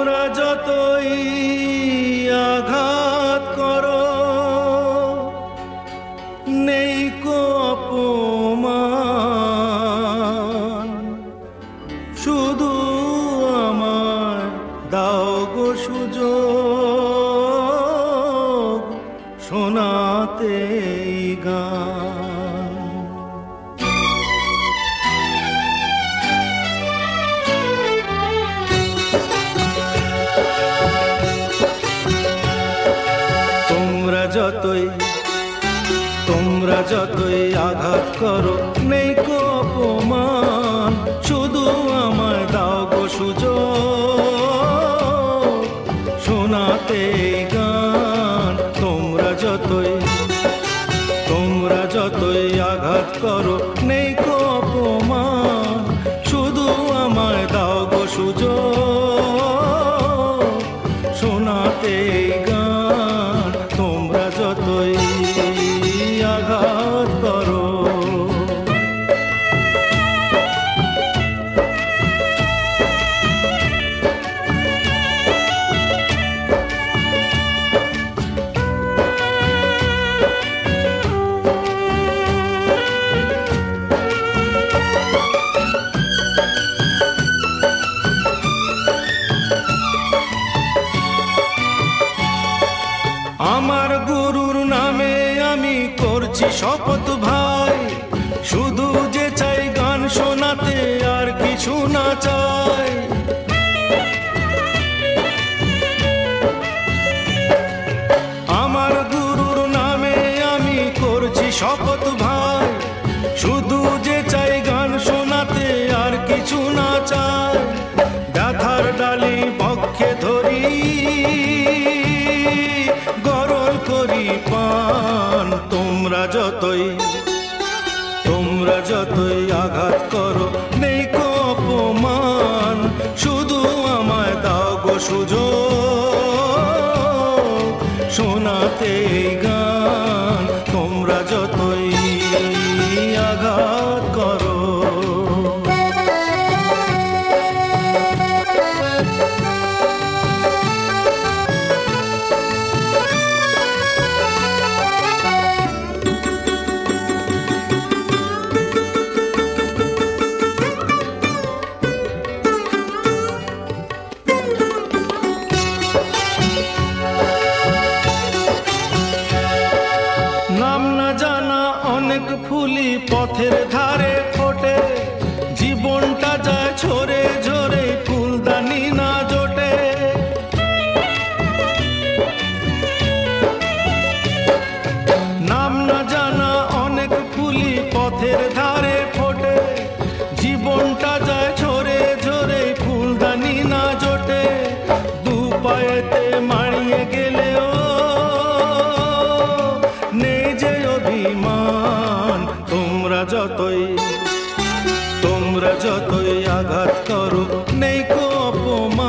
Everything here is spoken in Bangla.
তোমরা যতই আঘাত করো নেই কো অপমান, শুধু আমার দাও গো সুযোগ শোনাতে গান। তোমরা যতই আঘাত করো নেই কো অপমান, শুধু আমায় দাও গো সুযোগ শোনাতে গান। তোমরা যতই আঘাত করো নেই কো অপমান, শুধু আমায় দাও গো সুযোগ শোনাতে গান। তোমরা যতই আঘাত করো। আমার গুরুর নামে আমি করছি শপথ ভাই, শুধু যে চাই গান শোনাতে আর কিছু না চাই। আমার গুরুর নামে আমি করছি শপথ ভাই, শুধু যে চাই গান শোনাতে আর কিছু না চাই। ব্যথার ডালি পক্ষে ধরি গরল করি পান। তোমরা যতই আঘাত করো নেই কো অপমান, শুধু আমায় দাও গো সুযোগ শোনাতে গান। তোমরা যতই আঘাত করো। নাম না জানা অনেক ফুলি পথের ধারে ফোটে, জীবনটা যায় ঝরে ঝরে ফুলদানি না জোটে। নাম না জানা অনেক ফুলি পথের ধারে ফোটে, জীবনটা যায় ঝরে ঝরে ফুলদানি না জোটে। দু পায়েতে মাড়িয়ে গেলেও নেই যে অভিমান। তোমরা যতই আঘাত করো নেই কো অপমান,